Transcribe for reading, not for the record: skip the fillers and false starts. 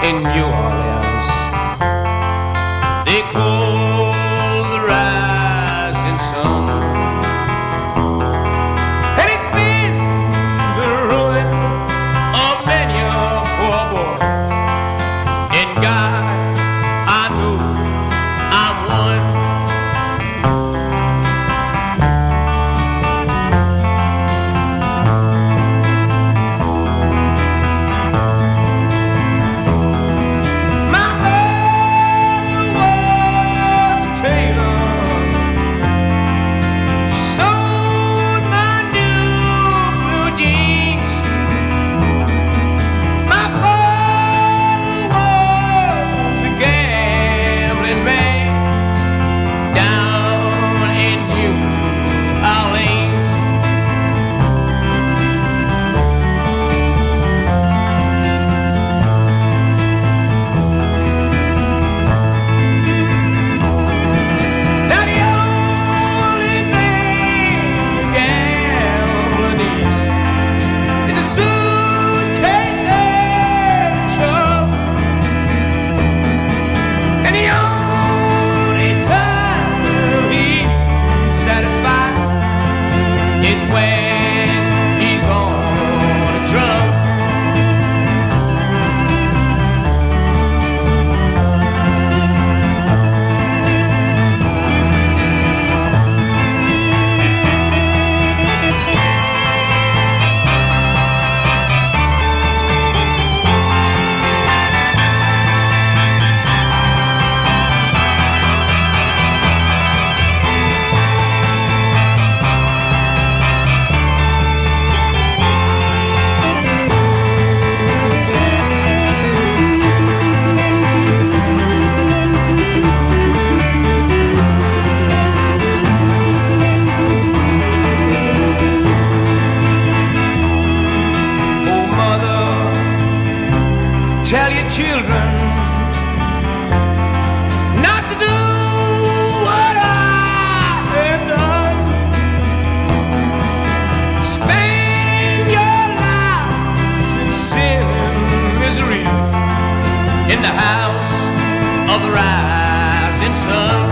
in New Orleans. They call the rising sun, and it's been the ruin of many a poor boy. And God, I know I'm one. Tell your children not to do what I have done. Spend your lives in sin and misery in the house of the rising sun.